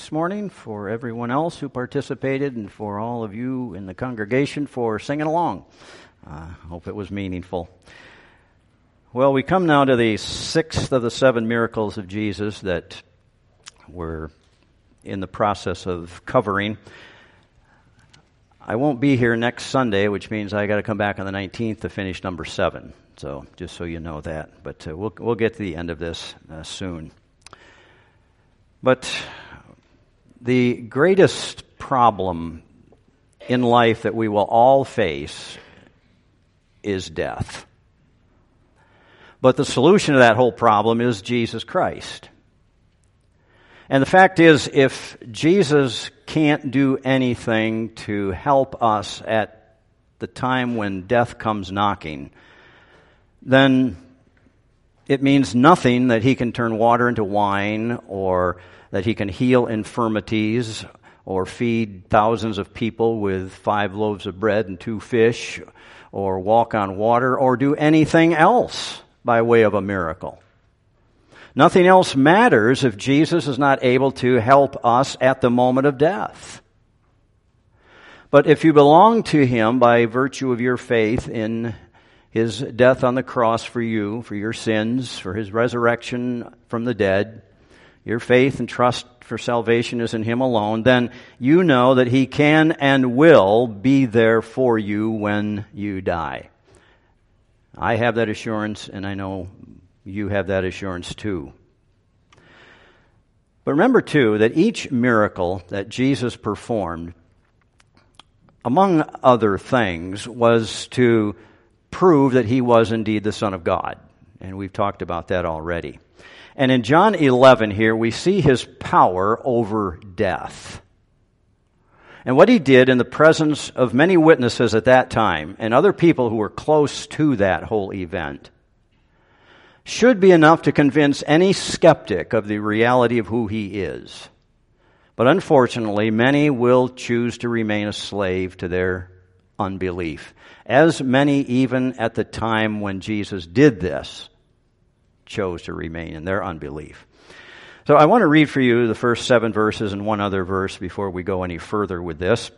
this morning, for everyone else who participated, and for all of you in the congregation for singing along. Hope it was meaningful. Well, we come now to the sixth of the 7 miracles of Jesus that we're in the process of covering. I won't be here next Sunday, which means I got to come back on the 19th to finish number 7. So just so you know that. But we'll get to the end of this soon. But the greatest problem in life that we will all face is death. But the solution to that whole problem is Jesus Christ. And the fact is, if Jesus can't do anything to help us at the time when death comes knocking, then it means nothing that he can turn water into wine, or that he can heal infirmities, or feed thousands of people with 5 loaves of bread and 2 fish, or walk on water, or do anything else by way of a miracle. Nothing else matters if Jesus is not able to help us at the moment of death. But if you belong to him by virtue of your faith in his death on the cross for you, for your sins, for his resurrection from the dead, your faith and trust for salvation is in him alone, then you know that he can and will be there for you when you die. I have that assurance, and I know you have that assurance too. But remember too that each miracle that Jesus performed, among other things, was to prove that he was indeed the Son of God. And we've talked about that already. And in John 11 here, we see his power over death. And what he did in the presence of many witnesses at that time, and other people who were close to that whole event, should be enough to convince any skeptic of the reality of who he is. But unfortunately, many will choose to remain a slave to their unbelief, as many even at the time when Jesus did this chose to remain in their unbelief. So I want to read for you the first 7 verses and one other verse before we go any further with this.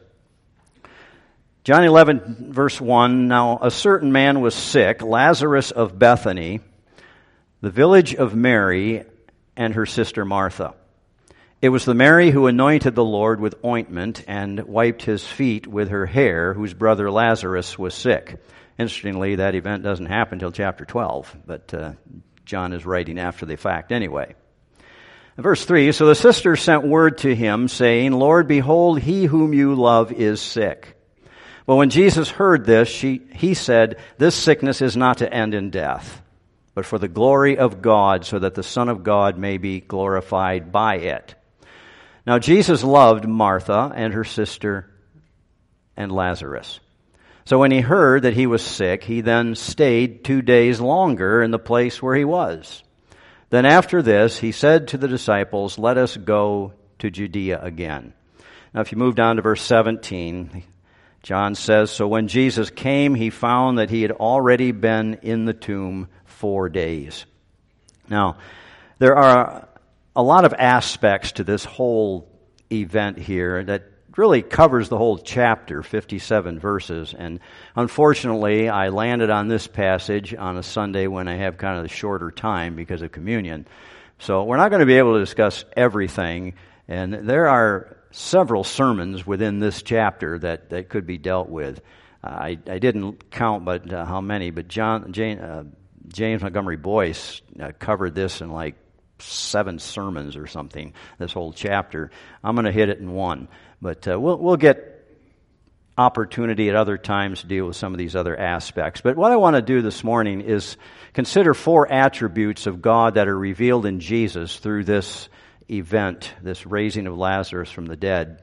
John 11, verse 1, Now a certain man was sick, Lazarus of Bethany, the village of Mary and her sister Martha. It was the Mary who anointed the Lord with ointment and wiped his feet with her hair, whose brother Lazarus was sick. Interestingly, that event doesn't happen until chapter 12, but John is writing after the fact anyway. Verse 3, So the sisters sent word to him, saying, Lord, behold, he whom you love is sick. Well, when Jesus heard this, he said, This sickness is not to end in death, but for the glory of God, so that the Son of God may be glorified by it. Now Jesus loved Martha and her sister and Lazarus. So when he heard that he was sick, he then stayed 2 days longer in the place where he was. Then after this, he said to the disciples, Let us go to Judea again. Now if you move down to verse 17, John says, So when Jesus came, he found that he had already been in the tomb 4 days. Now, there are a lot of aspects to this whole event here that really covers the whole chapter, 57 verses. And unfortunately, I landed on this passage on a Sunday when I have kind of the shorter time because of communion. So we're not going to be able to discuss everything. And there are several sermons within this chapter that could be dealt with. I didn't count how many, but James Montgomery Boyce covered this in like 7 sermons or something, this whole chapter. I'm going to hit it in one. But we'll get opportunity at other times to deal with some of these other aspects. But what I want to do this morning is consider 4 attributes of God that are revealed in Jesus through this event, this raising of Lazarus from the dead.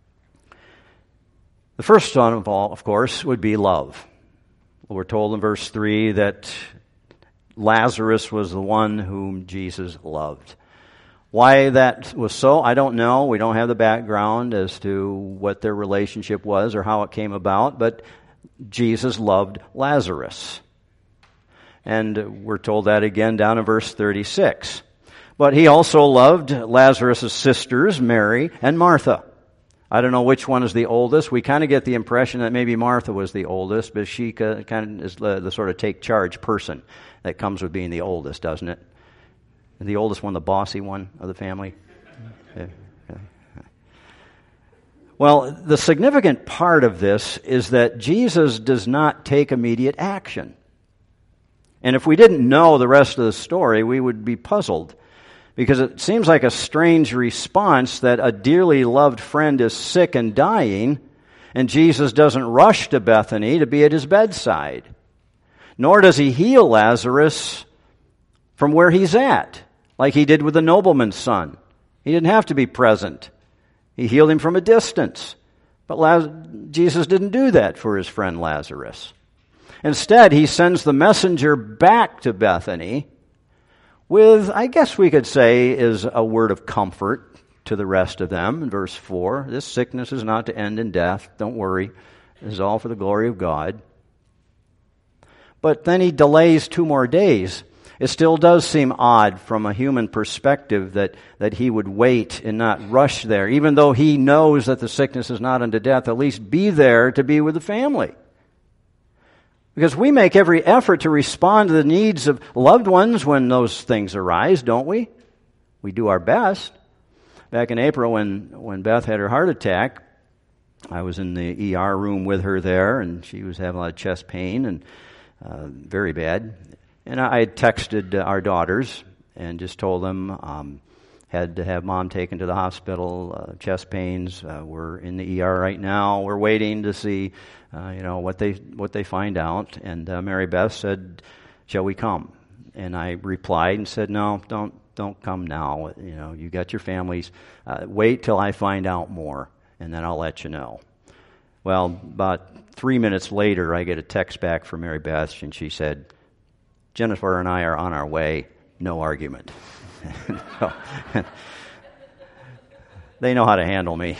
The first one of all, of course, would be love. We're told in verse 3 that Lazarus was the one whom Jesus loved. Why that was so, I don't know. We don't have the background as to what their relationship was or how it came about, but Jesus loved Lazarus. And we're told that again down in verse 36. But he also loved Lazarus' sisters, Mary and Martha. I don't know which one is the oldest. We kind of get the impression that maybe Martha was the oldest, but she kind of is the sort of take charge person that comes with being the oldest, doesn't it? The oldest one, the bossy one of the family. Yeah. Well, the significant part of this is that Jesus does not take immediate action. And if we didn't know the rest of the story, we would be puzzled. Because it seems like a strange response that a dearly loved friend is sick and dying, and Jesus doesn't rush to Bethany to be at his bedside. Nor does he heal Lazarus from where he's at, like he did with the nobleman's son. He didn't have to be present. He healed him from a distance. But Jesus didn't do that for his friend Lazarus. Instead, he sends the messenger back to Bethany with, I guess we could say, is a word of comfort to the rest of them. In verse 4, this sickness is not to end in death. Don't worry. This is all for the glory of God. But then he delays 2 more days. It still does seem odd from a human perspective that he would wait and not rush there. Even though he knows that the sickness is not unto death, at least be there to be with the family. Because we make every effort to respond to the needs of loved ones when those things arise, don't we? We do our best. Back in April when Beth had her heart attack, I was in the ER room with her there, and she was having a lot of chest pain, and very bad. And I had texted our daughters and just told them, had to have mom taken to the hospital, chest pains. We're in the ER right now. We're waiting to see, what they find out. And Mary Beth said, "Shall we come?" And I replied and said, "No, don't come now. You got your families. Wait till I find out more, and then I'll let you know." Well, about 3 minutes later, I get a text back from Mary Beth, and she said, "Jennifer and I are on our way. No argument." They know how to handle me.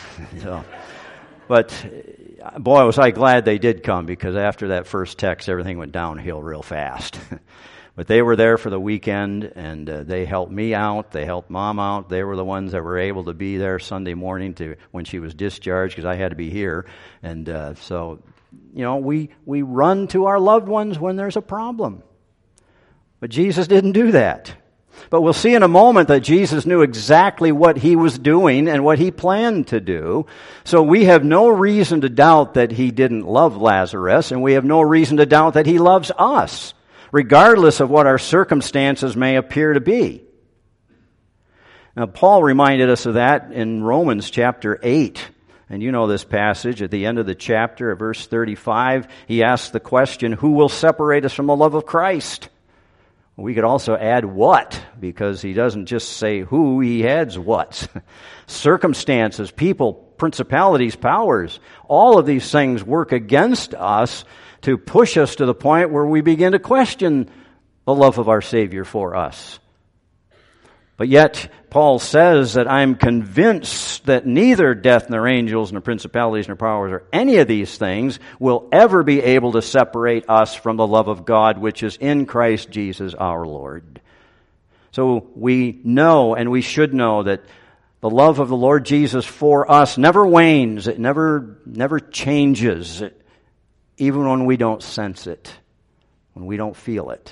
But boy, was I glad they did come, because after that first text, everything went downhill real fast. But they were there for the weekend, and they helped me out. They helped Mom out. They were the ones that were able to be there Sunday morning when she was discharged, because I had to be here. And so we run to our loved ones when there's a problem. But Jesus didn't do that. But we'll see in a moment that Jesus knew exactly what he was doing and what he planned to do. So we have no reason to doubt that he didn't love Lazarus, and we have no reason to doubt that he loves us, regardless of what our circumstances may appear to be. Now, Paul reminded us of that in Romans chapter 8. And you know this passage at the end of the chapter, at verse 35, he asks the question, who will separate us from the love of Christ? We could also add what, because he doesn't just say who, he adds what. Circumstances, people, principalities, powers, all of these things work against us to push us to the point where we begin to question the love of our Savior for us. But yet, Paul says that I'm convinced that neither death nor angels nor principalities nor powers or any of these things will ever be able to separate us from the love of God which is in Christ Jesus our Lord. So we know, and we should know, that the love of the Lord Jesus for us never wanes. It never changes, even when we don't sense it, when we don't feel it.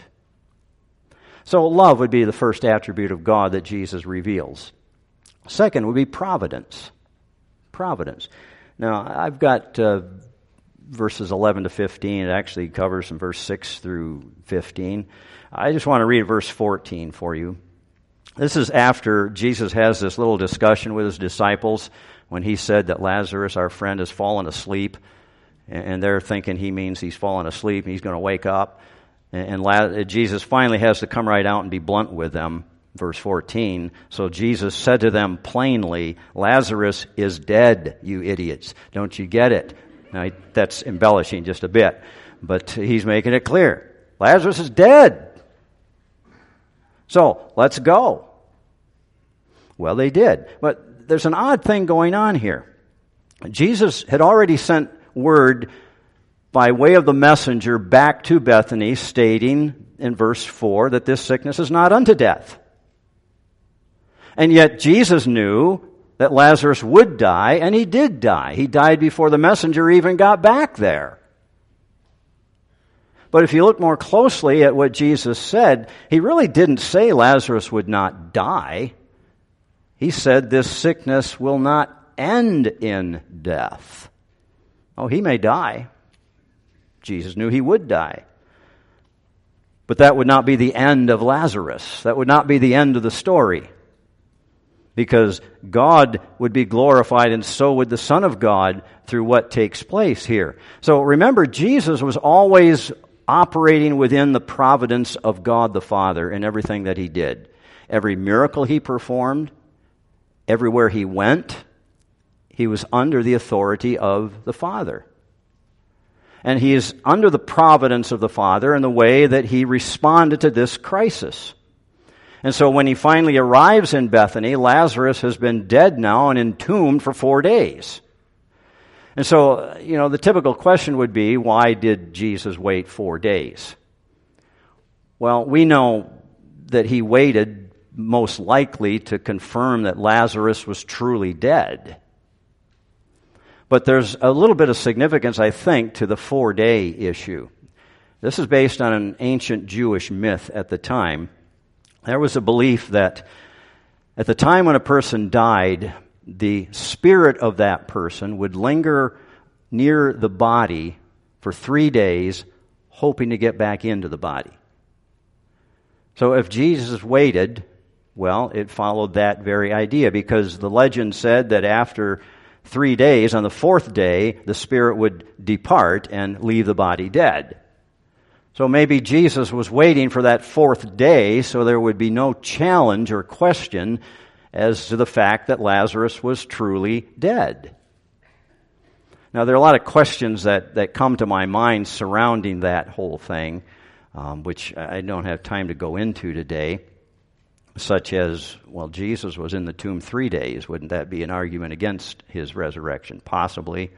So love would be the first attribute of God that Jesus reveals. Second would be providence. Providence. Now, I've got verses 11 to 15. It actually covers from verse 6 through 15. I just want to read verse 14 for you. This is after Jesus has this little discussion with his disciples when he said that Lazarus, our friend, has fallen asleep. And they're thinking he means he's fallen asleep and he's going to wake up. And Jesus finally has to come right out and be blunt with them. Verse 14, so Jesus said to them plainly, Lazarus is dead, you idiots. Don't you get it? Now, that's embellishing just a bit, but he's making it clear. Lazarus is dead. So, let's go. Well, they did. But there's an odd thing going on here. Jesus had already sent word by way of the messenger back to Bethany, stating in verse 4 that this sickness is not unto death. And yet Jesus knew that Lazarus would die, and he did die. He died before the messenger even got back there. But if you look more closely at what Jesus said, he really didn't say Lazarus would not die. He said this sickness will not end in death. Oh, he may die. Jesus knew he would die. But that would not be the end of Lazarus. That would not be the end of the story. Because God would be glorified, and so would the Son of God through what takes place here. So remember, Jesus was always operating within the providence of God the Father in everything that he did. Every miracle he performed, everywhere he went, he was under the authority of the Father. And he is under the providence of the Father in the way that he responded to this crisis. And so when he finally arrives in Bethany, Lazarus has been dead now and entombed for 4 days. And so, the typical question would be, why did Jesus wait 4 days? Well, we know that he waited most likely to confirm that Lazarus was truly dead. But there's a little bit of significance, I think, to the 4-day issue. This is based on an ancient Jewish myth at the time. There was a belief that at the time when a person died, the spirit of that person would linger near the body for 3 days, hoping to get back into the body. So if Jesus waited, well, it followed that very idea, because the legend said that after 3 days, on the 4th day, the spirit would depart and leave the body dead. So maybe Jesus was waiting for that 4th day so there would be no challenge or question as to the fact that Lazarus was truly dead. Now, there are a lot of questions that come to my mind surrounding that whole thing, which I don't have time to go into today, such as, well, Jesus was in the tomb 3 days. Wouldn't that be an argument against his resurrection? Possibly.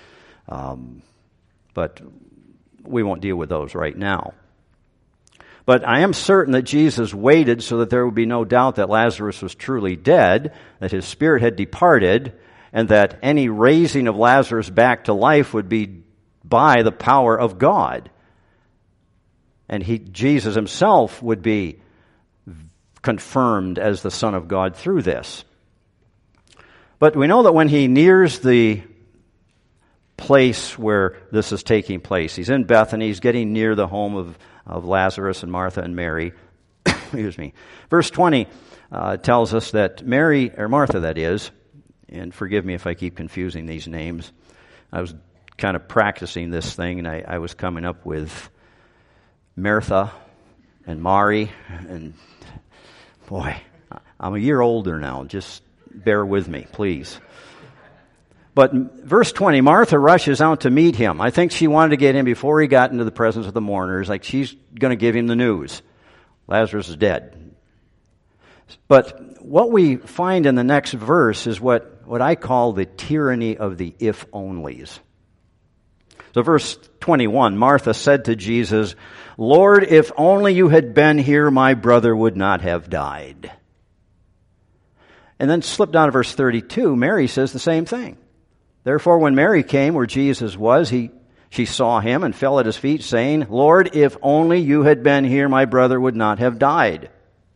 But we won't deal with those right now. But I am certain that Jesus waited so that there would be no doubt that Lazarus was truly dead, that his spirit had departed, and that any raising of Lazarus back to life would be by the power of God. And Jesus himself would be confirmed as the Son of God through this. But we know that when he nears the place where this is taking place, he's in Bethany, he's getting near the home of Lazarus and Martha and Mary. Excuse me. Verse 20 tells us that Mary, or Martha that is, and forgive me if I keep confusing these names. I was kind of practicing this thing, and I was coming up with Martha and Mari, and boy, I'm a year older now. Just bear with me, please. But verse 20, Martha rushes out to meet him. I think she wanted to get him before he got into the presence of the mourners, like she's going to give him the news. Lazarus is dead. But what we find in the next verse is what I call the tyranny of the if-onlys. So verse 21, Martha said to Jesus, "Lord, if only you had been here, my brother would not have died." And then slip down to verse 32, Mary says the same thing. Therefore, when Mary came where Jesus was, she saw him and fell at his feet, saying, "Lord, if only you had been here, my brother would not have died."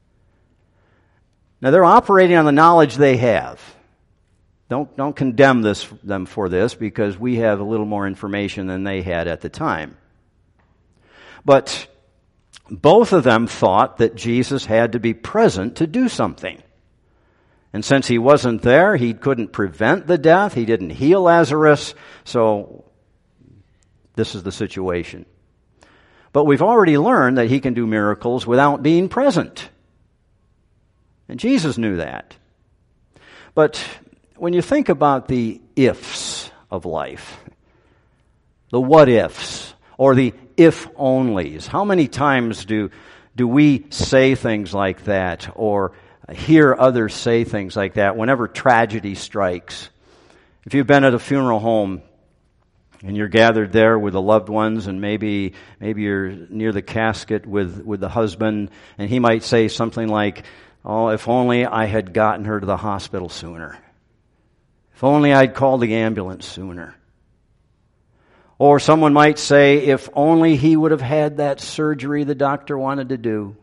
Now, they're operating on the knowledge they have. Don't condemn them for this, because we have a little more information than they had at the time. But both of them thought that Jesus had to be present to do something. And since he wasn't there, he couldn't prevent the death. He didn't heal Lazarus. So this is the situation. But we've already learned that he can do miracles without being present. And Jesus knew that. But when you think about the ifs of life, the what ifs, or the if onlys, how many times do we say things like that, or hear others say things like that whenever tragedy strikes? If you've been at a funeral home and you're gathered there with the loved ones, and maybe you're near the casket with the husband, and he might say something like, Oh, if only I had gotten her to the hospital sooner. If only I'd called the ambulance sooner. Or someone might say, if only he would have had that surgery the doctor wanted to do.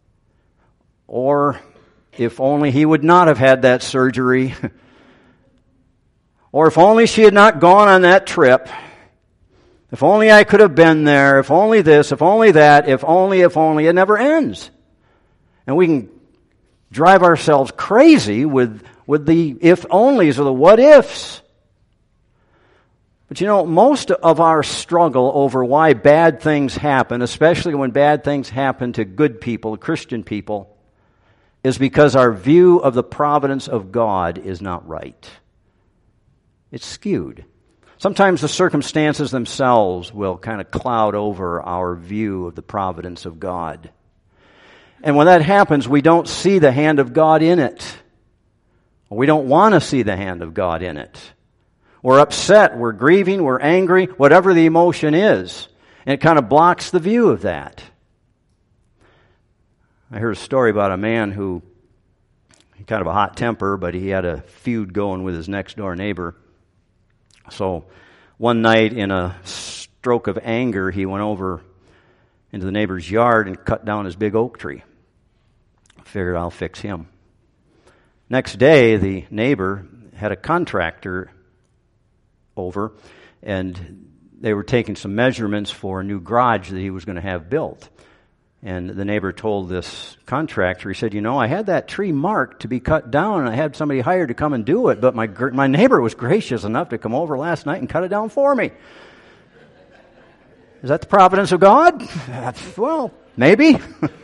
Or if only he would not have had that surgery. Or if only she had not gone on that trip. If only I could have been there. If only this, if only that, if only. It never ends. And we can drive ourselves crazy with the if-onlys or the what-ifs. But you know, most of our struggle over why bad things happen, especially when bad things happen to good people, Christian people, is because our view of the providence of God is not right. It's skewed. Sometimes the circumstances themselves will kind of cloud over our view of the providence of God. And when that happens, we don't see the hand of God in it. We don't want to see the hand of God in it. We're upset, we're grieving, we're angry, whatever the emotion is. And it kind of blocks the view of that. I heard a story about a man who, he kind of a hot temper, but he had a feud going with his next door neighbor. So one night in a stroke of anger, he went over into the neighbor's yard and cut down his big oak tree. Figured I'll fix him. Next day, the neighbor had a contractor over, and they were taking some measurements for a new garage that he was going to have built. And the neighbor told this contractor, he said, you know, I had that tree marked to be cut down, and I had somebody hired to come and do it, but my neighbor was gracious enough to come over last night and cut it down for me. Is that the providence of God? Well, maybe.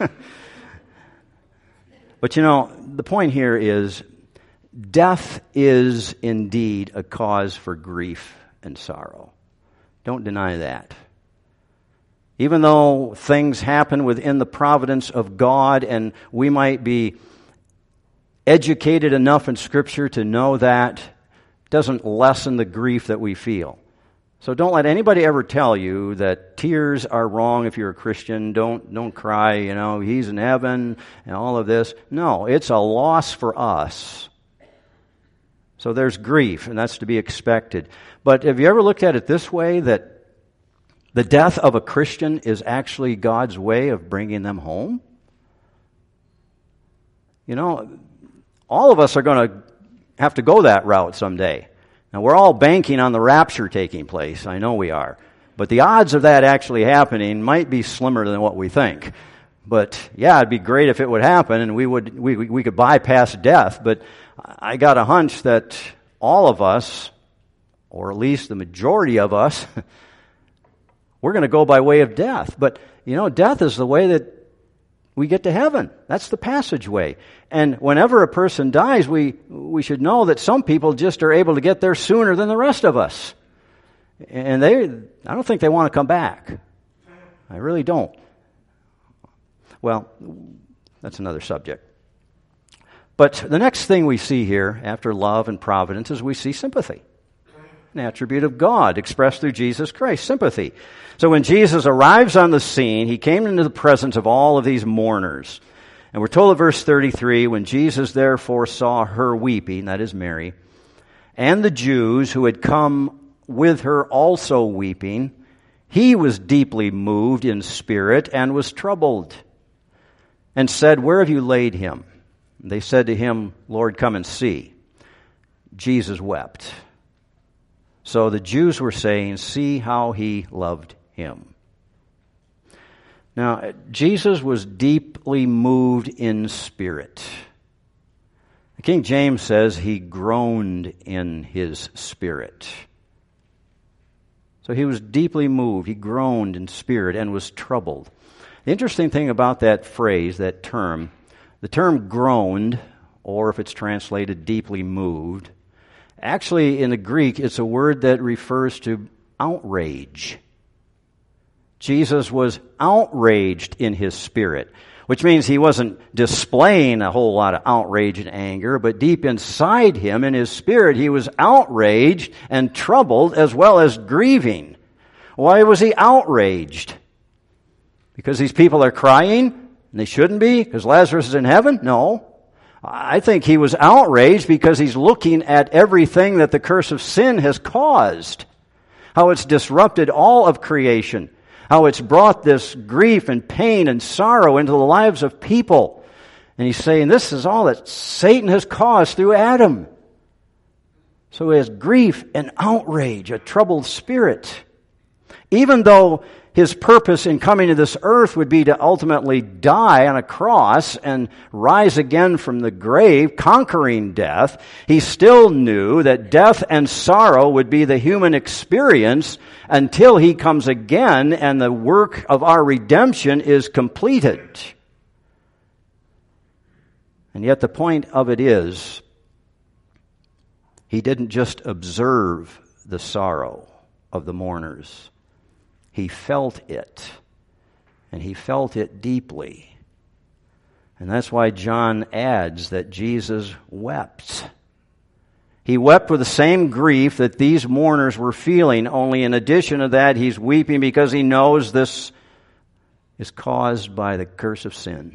But you know, the point here is, death is indeed a cause for grief and sorrow. Don't deny that. Even though things happen within the providence of God, and we might be educated enough in Scripture to know that, doesn't lessen the grief that we feel. So don't let anybody ever tell you that tears are wrong if you're a Christian. Don't cry, you know, he's in heaven and all of this. No, it's a loss for us. So there's grief, and that's to be expected. But have you ever looked at it this way, that the death of a Christian is actually God's way of bringing them home? You know, all of us are going to have to go that route someday. Now, we're all banking on the rapture taking place. I know we are. But the odds of that actually happening might be slimmer than what we think. But, yeah, it'd be great if it would happen, and we could bypass death. But I got a hunch that all of us, or at least the majority of us, we're going to go by way of death. But, you know, death is the way that we get to heaven. That's the passageway. And whenever a person dies, we should know that some people just are able to get there sooner than the rest of us. And I don't think they want to come back. I really don't. Well, that's another subject. But the next thing we see here, after love and providence, is we see sympathy. An attribute of God expressed through Jesus Christ, sympathy. So when Jesus arrives on the scene, he came into the presence of all of these mourners. And we're told in verse 33, when Jesus therefore saw her weeping, that is Mary, and the Jews who had come with her also weeping, he was deeply moved in spirit and was troubled, and said, where have you laid him? And they said to him, Lord, come and see. Jesus wept. So the Jews were saying, see how he loved him. Now, Jesus was deeply moved in spirit. King James says he groaned in his spirit. So he was deeply moved. He groaned in spirit and was troubled. The interesting thing about that phrase, that term, the term groaned, or if it's translated deeply moved, actually in the Greek it's a word that refers to outrage. Jesus was outraged in his spirit, which means he wasn't displaying a whole lot of outrage and anger, but deep inside him, in his spirit, he was outraged and troubled as well as grieving. Why was he outraged? Because these people are crying, and they shouldn't be, because Lazarus is in heaven? No. I think he was outraged because he's looking at everything that the curse of sin has caused, how it's disrupted all of creation, how it's brought this grief and pain and sorrow into the lives of people. And he's saying this is all that Satan has caused through Adam. So he has grief and outrage, a troubled spirit. Even though his purpose in coming to this earth would be to ultimately die on a cross and rise again from the grave, conquering death, he still knew that death and sorrow would be the human experience until he comes again and the work of our redemption is completed. And yet the point of it is, he didn't just observe the sorrow of the mourners. He felt it, and he felt it deeply. And that's why John adds that Jesus wept. He wept with the same grief that these mourners were feeling, only in addition to that, he's weeping because he knows this is caused by the curse of sin.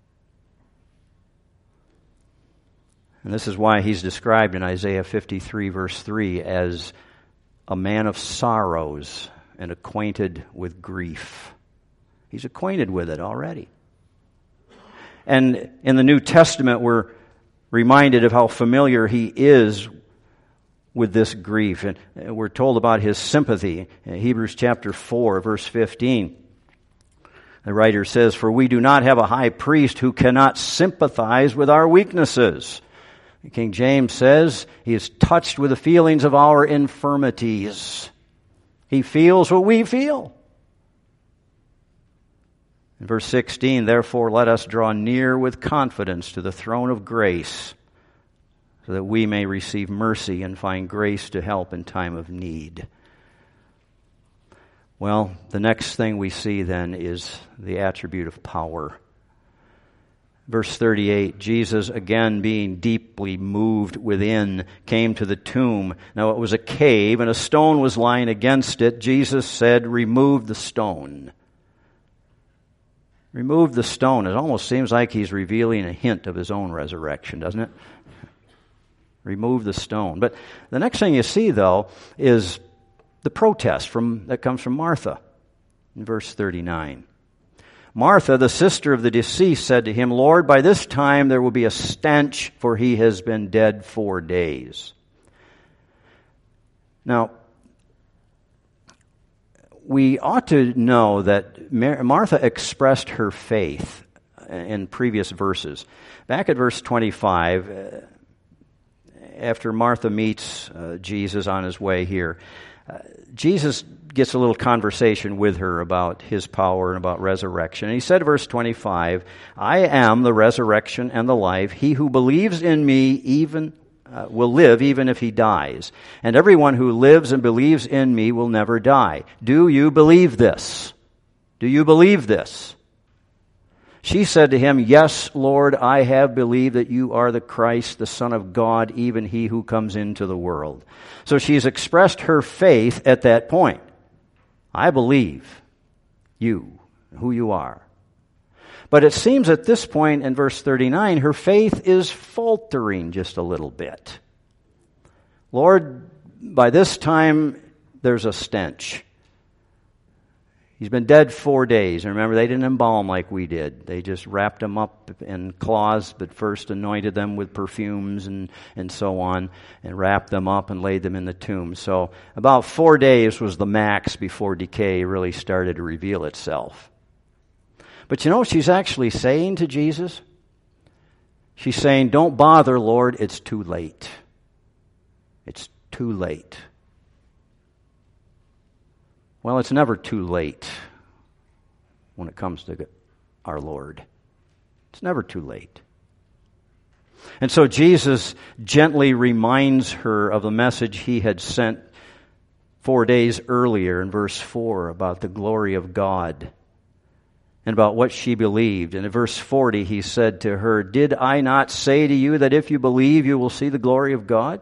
And this is why he's described in Isaiah 53, verse 3, as a man of sorrows and acquainted with grief. He's acquainted with it already. And in the New Testament, we're reminded of how familiar he is with this grief. And we're told about his sympathy. In Hebrews chapter 4, verse 15, the writer says, "For we do not have a high priest who cannot sympathize with our weaknesses." King James says, he is touched with the feelings of our infirmities. He feels what we feel. In verse 16, "Therefore let us draw near with confidence to the throne of grace, so that we may receive mercy and find grace to help in time of need." Well, the next thing we see then is the attribute of power. Verse 38, Jesus, again being deeply moved within, came to the tomb. Now it was a cave, and a stone was lying against it. Jesus said, "Remove the stone." Remove the stone. It almost seems like he's revealing a hint of his own resurrection, doesn't it? Remove the stone. But the next thing you see, though, is the protest that comes from Martha in verse 39. Martha, the sister of the deceased, said to him, "Lord, by this time there will be a stench, for he has been dead 4 days." Now, we ought to know that Martha expressed her faith in previous verses. Back at verse 25, after Martha meets Jesus on his way here, Jesus gets a little conversation with her about his power and about resurrection. And he said, verse 25, "I am the resurrection and the life. He who believes in me will live even if he dies. And everyone who lives and believes in me will never die." Do you believe this? Do you believe this? She said to him, "Yes, Lord, I have believed that you are the Christ, the Son of God, even he who comes into the world." So she's expressed her faith at that point. I believe you, who you are. But it seems at this point in verse 39, her faith is faltering just a little bit. "Lord, by this time there's a stench. He's been dead 4 days." And remember, they didn't embalm like we did. They just wrapped him up in cloths, but first anointed them with perfumes and so on, and wrapped them up and laid them in the tomb. So about 4 days was the max before decay really started to reveal itself. But you know what she's actually saying to Jesus? She's saying, "Don't bother, Lord, it's too late. It's too late." Well, it's never too late when it comes to our Lord. It's never too late. And so Jesus gently reminds her of the message he had sent 4 days earlier in verse 4 about the glory of God and about what she believed. And in verse 40 he said to her, "Did I not say to you that if you believe you will see the glory of God?"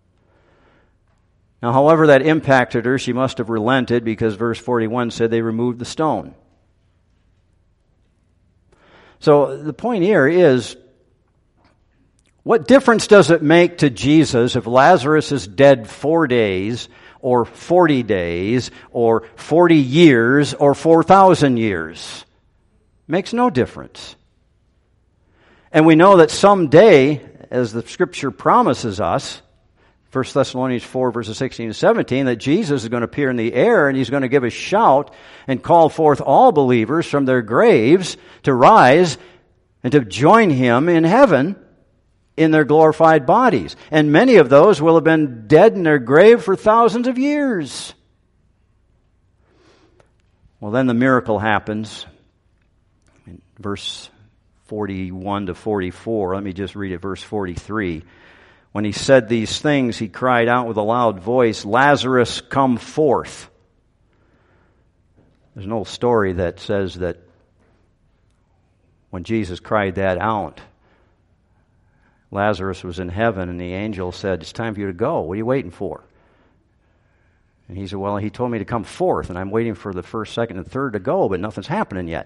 Now, however that impacted her, she must have relented, because verse 41 said they removed the stone. So the point here is, What difference does it make to Jesus if Lazarus is dead 4 days or 40 days or 40 years or 4,000 years? Makes no difference. And we know that someday, as the Scripture promises us, 1 Thessalonians 4, verses 16 and 17, that Jesus is going to appear in the air and He's going to give a shout and call forth all believers from their graves to rise and to join Him in heaven in their glorified bodies. And many of those will have been dead in their grave for thousands of years. Well, then the miracle happens. In verse 41 to 44, let me just read it, verse 43. When He said these things, He cried out with a loud voice, "Lazarus, come forth." There's an old story that says that when Jesus cried that out, Lazarus was in heaven, and the angel said, "It's time for you to go. What are you waiting for?" And he said, "Well, He told me to come forth, and I'm waiting for the first, second, and third to go, but nothing's happening yet."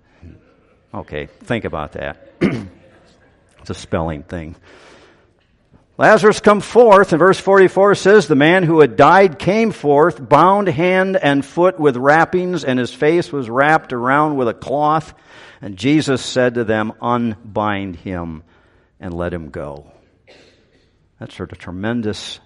Okay, think about that. It's a spelling thing. Lazarus, come forth, and verse 44 says, "The man who had died came forth, bound hand and foot with wrappings, and his face was wrapped around with a cloth. And Jesus said to them, 'Unbind him and let him go.'" That's sort of tremendous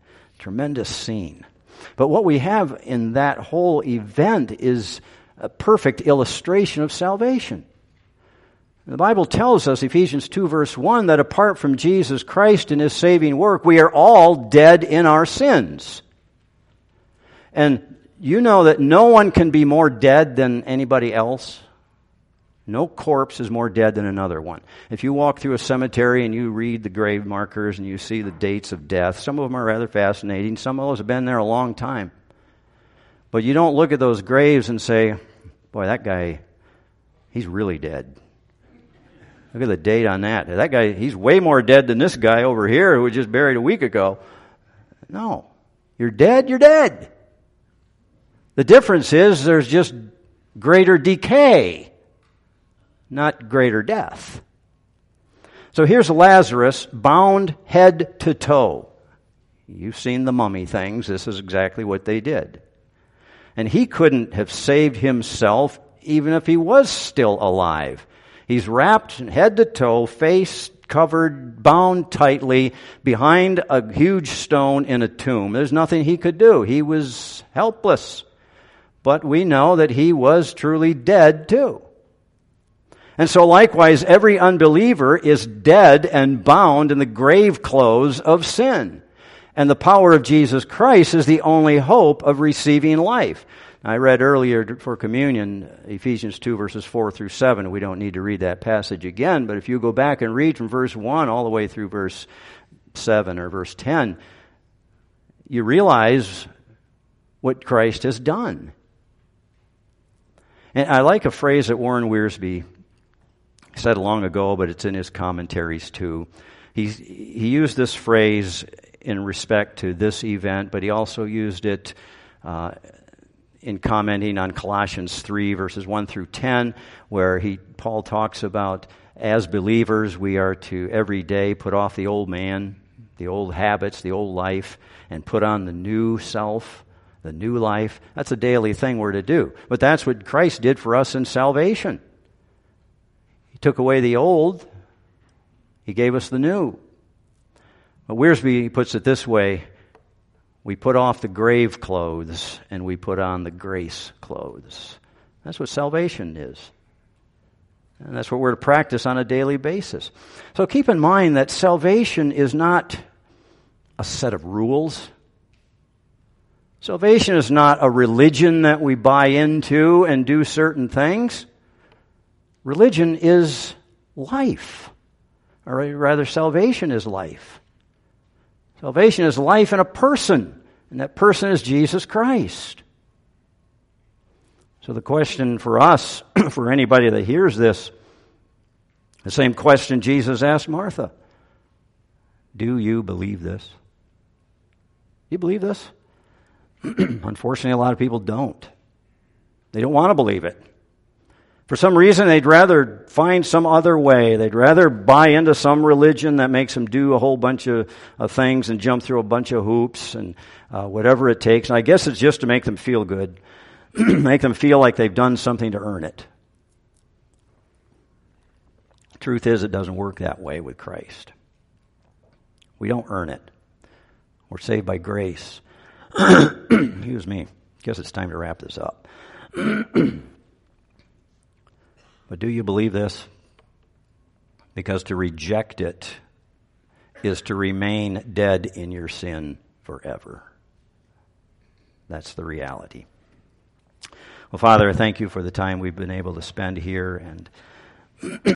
scene. But what we have in that whole event is a perfect illustration of salvation. The Bible tells us, Ephesians 2 verse 1, that apart from Jesus Christ and His saving work, we are all dead in our sins. And you know that no one can be more dead than anybody else. No corpse is more dead than another one. If you walk through a cemetery and you read the grave markers and you see the dates of death, some of them are rather fascinating. Some of those have been there a long time. But you don't look at those graves and say, "Boy, that guy, he's really dead. Look at the date on that. That guy, he's way more dead than this guy over here who was just buried a week ago." No. You're dead, you're dead. The difference is there's just greater decay, not greater death. So here's Lazarus, bound head to toe. You've seen the mummy things. This is exactly what they did. And he couldn't have saved himself even if he was still alive. He's wrapped head to toe, face covered, bound tightly behind a huge stone in a tomb. There's nothing he could do. He was helpless. But we know that he was truly dead too. And so likewise, every unbeliever is dead and bound in the grave clothes of sin. And the power of Jesus Christ is the only hope of receiving life. I read earlier for communion, Ephesians 2 verses 4 through 7. We don't need to read that passage again, but if you go back and read from verse 1 all the way through verse 7 or verse 10, you realize what Christ has done. And I like a phrase that Warren Wiersbe said long ago, but it's in his commentaries too. He used this phrase in respect to this event, but he also used it in commenting on Colossians 3 verses 1 through 10, where Paul talks about, as believers, we are to every day put off the old man, the old habits, the old life, and put on the new self, the new life. That's a daily thing we're to do. But that's what Christ did for us in salvation. He took away the old, He gave us the new. But Wiersbe puts it this way: we put off the grave clothes and we put on the grace clothes. That's what salvation is. And that's what we're to practice on a daily basis. So keep in mind that salvation is not a set of rules. Salvation is not a religion that we buy into and do certain things. Religion is life. Or rather, salvation is life. Salvation is life in a person, and that person is Jesus Christ. So the question for us, for anybody that hears this, the same question Jesus asked Martha: do you believe this? Do you believe this? Unfortunately, a lot of people don't. They don't want to believe it. For some reason, they'd rather find some other way. They'd rather buy into some religion that makes them do a whole bunch of things and jump through a bunch of hoops and whatever it takes. And I guess it's just to make them feel good, make them feel like they've done something to earn it. Truth is, it doesn't work that way with Christ. We don't earn it. We're saved by grace. Excuse me. Guess it's time to wrap this up. But do you believe this? Because to reject it is to remain dead in your sin forever. That's the reality. Well, Father, I thank you for the time we've been able to spend here, and